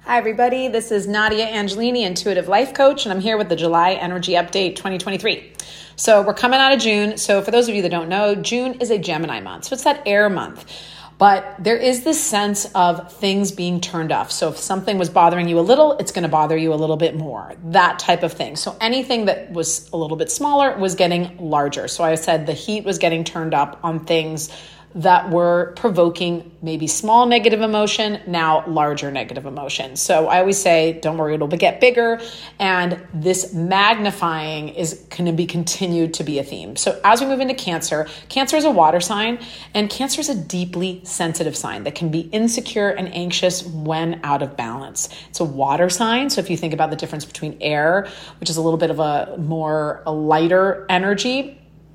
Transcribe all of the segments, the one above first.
Hi, everybody. This is Nadia Angelini, Intuitive Life Coach, and I'm here with the July Energy Update 2023. So we're coming out of June. So for those of you that don't know, June is a Gemini month. So it's that air month. But there is this sense of things being turned off. So if something was bothering you a little, it's going to bother you a little bit more, that type of thing. So anything that was a little bit smaller was getting larger. So I said the heat was getting turned up on things that were provoking maybe small negative emotion, now larger negative emotion. So I always say, don't worry, it'll get bigger. And this magnifying is going to be continued to be a theme. So as we move into Cancer, Cancer is a water sign, and Cancer is a deeply sensitive sign that can be insecure and anxious when out of balance. It's a water sign. So if you think about the difference between air, which is a little bit of a lighter energy,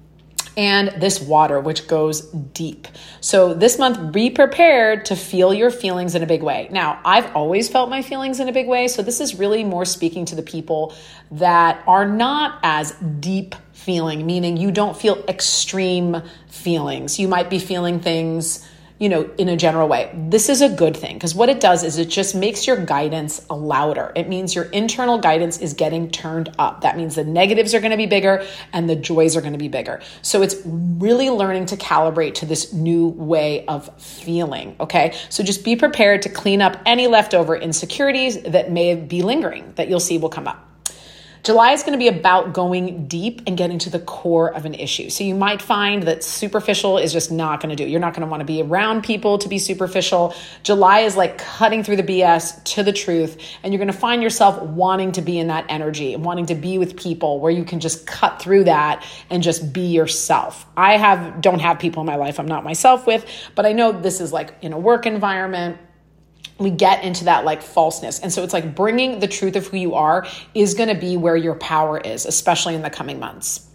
and this water, which goes deep. So this month, be prepared to feel your feelings in a big way. Now, I've always felt my feelings in a big way. So this is really more speaking to the people that are not as deep feeling, meaning you don't feel extreme feelings. You might be feeling things, in a general way. This is a good thing because what it does is it just makes your guidance louder. It means your internal guidance is getting turned up. That means the negatives are going to be bigger and the joys are going to be bigger. So it's really learning to calibrate to this new way of feeling. Okay. So just be prepared to clean up any leftover insecurities that may be lingering that you'll see will come up. July is going to be about going deep and getting to the core of an issue. So you might find that superficial is just not going to do. You're not going to want to be around people to be superficial. July is like cutting through the BS to the truth. And you're going to find yourself wanting to be in that energy and wanting to be with people where you can just cut through that and just be yourself. I don't have people in my life I'm not myself with, but I know this is like in a work environment. We get into that like falseness. And so it's like bringing the truth of who you are is going to be where your power is, especially in the coming months.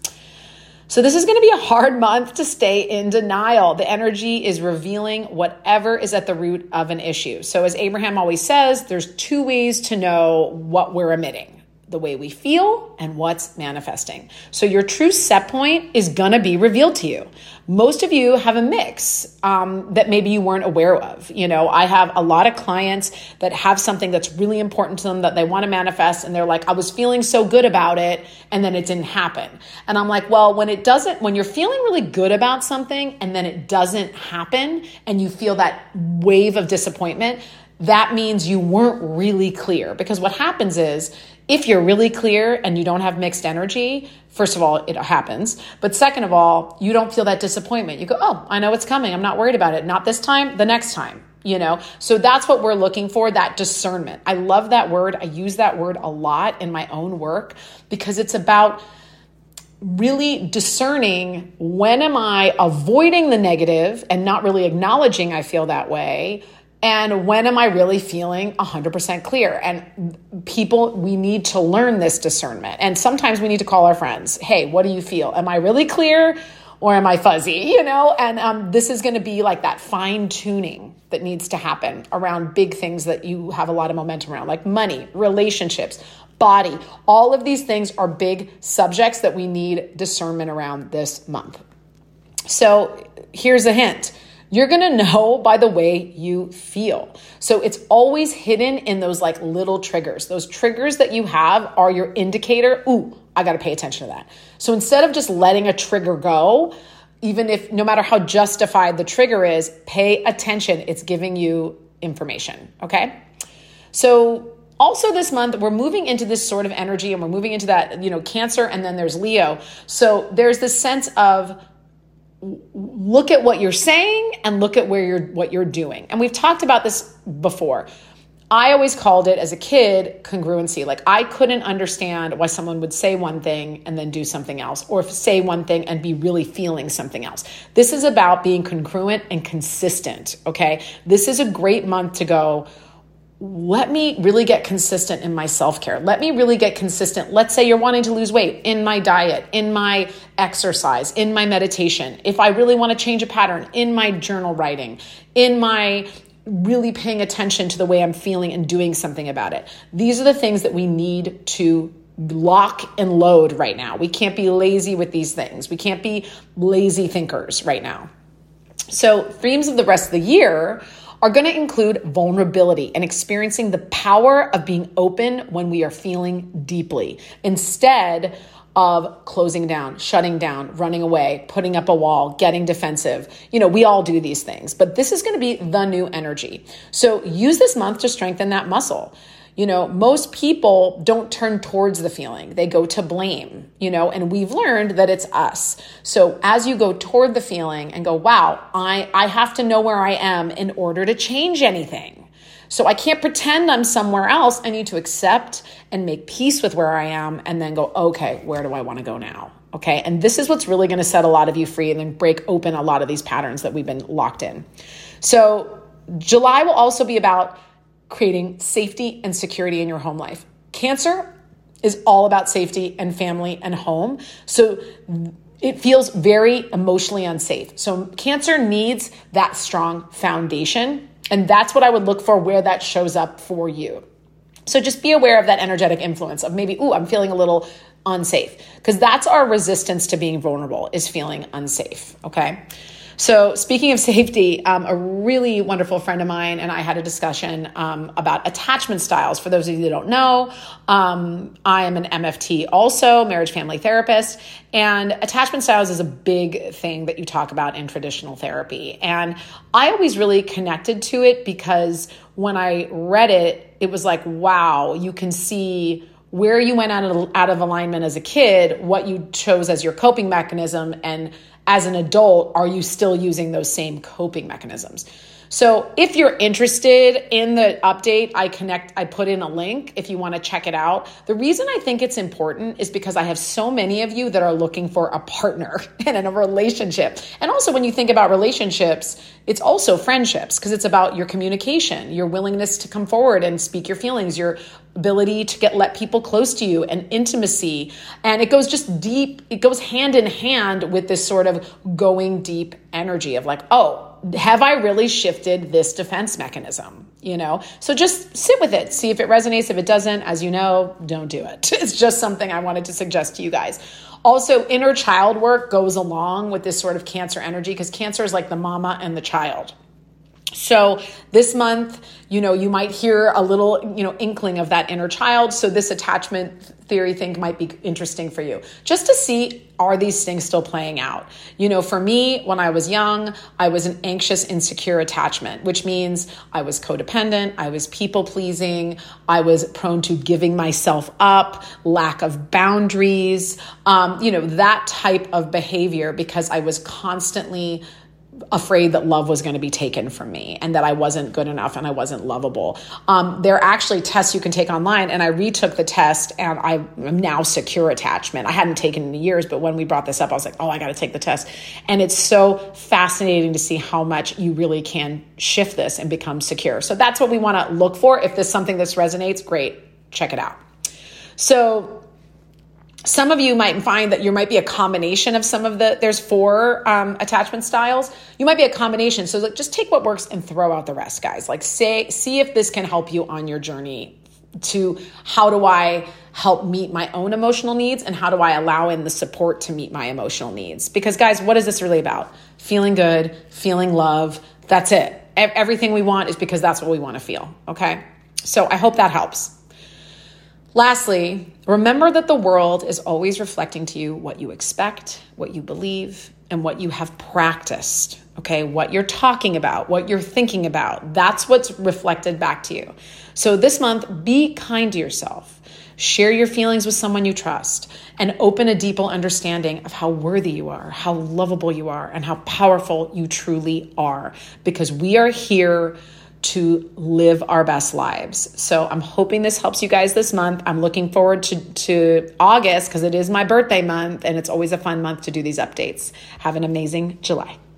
So this is going to be a hard month to stay in denial. The energy is revealing whatever is at the root of an issue. So as Abraham always says, there's two ways to know what we're emitting. The way we feel and what's manifesting. So your true set point is going to be revealed to you. Most of you have a mix that maybe you weren't aware of. I have a lot of clients that have something that's really important to them that they want to manifest. And they're like, I was feeling so good about it. And then it didn't happen. And I'm like, well, when you're feeling really good about something and then it doesn't happen and you feel that wave of disappointment, that means you weren't really clear. Because what happens is, if you're really clear and you don't have mixed energy, first of all, it happens. But second of all, you don't feel that disappointment. You go, oh, I know it's coming. I'm not worried about it. Not this time, the next time, So that's what we're looking for, that discernment. I love that word. I use that word a lot in my own work because it's about really discerning when am I avoiding the negative and not really acknowledging I feel that way. And when am I really feeling 100% clear? And people, we need to learn this discernment. And sometimes we need to call our friends. Hey, what do you feel? Am I really clear or am I fuzzy? And this is going to be like that fine tuning that needs to happen around big things that you have a lot of momentum around, like money, relationships, body. All of these things are big subjects that we need discernment around this month. So here's a hint. You're going to know by the way you feel. So it's always hidden in those like little triggers. Those triggers that you have are your indicator. Ooh, I got to pay attention to that. So instead of just letting a trigger go, even if no matter how justified the trigger is, pay attention. It's giving you information. Okay. So also this month, we're moving into this sort of energy and we're moving into that, Cancer, and then there's Leo. So there's this sense of look at what you're saying and look at what you're doing. And we've talked about this before. I always called it as a kid congruency. Like I couldn't understand why someone would say one thing and then do something else, or say one thing and be really feeling something else. This is about being congruent and consistent. Okay. This is a great month to go, let me really get consistent in my self-care. Let me really get consistent. Let's say you're wanting to lose weight in my diet, in my exercise, in my meditation. If I really want to change a pattern, in my journal writing, in my really paying attention to the way I'm feeling and doing something about it. These are the things that we need to lock and load right now. We can't be lazy with these things. We can't be lazy thinkers right now. So themes of the rest of the year are going to include vulnerability and experiencing the power of being open when we are feeling deeply, instead of closing down, shutting down, running away, putting up a wall, getting defensive. We all do these things, but this is going to be the new energy. So use this month to strengthen that muscle. Most people don't turn towards the feeling. They go to blame, and we've learned that it's us. So as you go toward the feeling and go, wow, I have to know where I am in order to change anything. So I can't pretend I'm somewhere else. I need to accept and make peace with where I am and then go, okay, where do I want to go now? Okay. And this is what's really going to set a lot of you free and then break open a lot of these patterns that we've been locked in. So July will also be about creating safety and security in your home life. Cancer is all about safety and family and home. So it feels very emotionally unsafe. So Cancer needs that strong foundation. And that's what I would look for where that shows up for you. So just be aware of that energetic influence of maybe, I'm feeling a little unsafe, because that's our resistance to being vulnerable, is feeling unsafe. Okay. So speaking of safety, a really wonderful friend of mine and I had a discussion about attachment styles. For those of you that don't know, I am an MFT also, marriage family therapist, and attachment styles is a big thing that you talk about in traditional therapy. And I always really connected to it because when I read it, it was like, wow, you can see where you went out of alignment as a kid, what you chose as your coping mechanism, and as an adult, are you still using those same coping mechanisms? So if you're interested in the update, I put in a link if you want to check it out. The reason I think it's important is because I have so many of you that are looking for a partner and in a relationship. And also when you think about relationships, it's also friendships, because it's about your communication, your willingness to come forward and speak your feelings, your ability to let people close to you, and intimacy. And it goes just deep. It goes hand in hand with this sort of going deep energy of like, oh, have I really shifted this defense mechanism? So just sit with it, see if it resonates. If it doesn't, as you know, don't do it. It's just something I wanted to suggest to you guys. Also, inner child work goes along with this sort of Cancer energy, because Cancer is like the mama and the child. So this month, you might hear a little, inkling of that inner child. So this attachment theory thing might be interesting for you, just to see, are these things still playing out? For me, when I was young, I was an anxious, insecure attachment, which means I was codependent, I was people pleasing, I was prone to giving myself up, lack of boundaries, that type of behavior, because I was constantly afraid that love was going to be taken from me and that I wasn't good enough and I wasn't lovable. There are actually tests you can take online, and I retook the test and I'm now secure attachment. I hadn't taken it in years, but when we brought this up, I was like, oh, I got to take the test. And it's so fascinating to see how much you really can shift this and become secure. So that's what we want to look for. If there's something that resonates, great, check it out. So some of you might find that you might be a combination of there's 4 attachment styles. You might be a combination. So just take what works and throw out the rest, guys. See if this can help you on your journey to how do I help meet my own emotional needs, and how do I allow in the support to meet my emotional needs? Because guys, what is this really about? Feeling good, feeling love. That's it. Everything we want is because that's what we want to feel. Okay. So I hope that helps. Lastly, remember that the world is always reflecting to you what you expect, what you believe, and what you have practiced. Okay, what you're talking about, what you're thinking about, that's what's reflected back to you. So this month, be kind to yourself. Share your feelings with someone you trust, and open a deeper understanding of how worthy you are, how lovable you are, and how powerful you truly are, because we are here to live our best lives. So I'm hoping this helps you guys this month. I'm looking forward to August, because it is my birthday month and it's always a fun month to do these updates. Have an amazing July.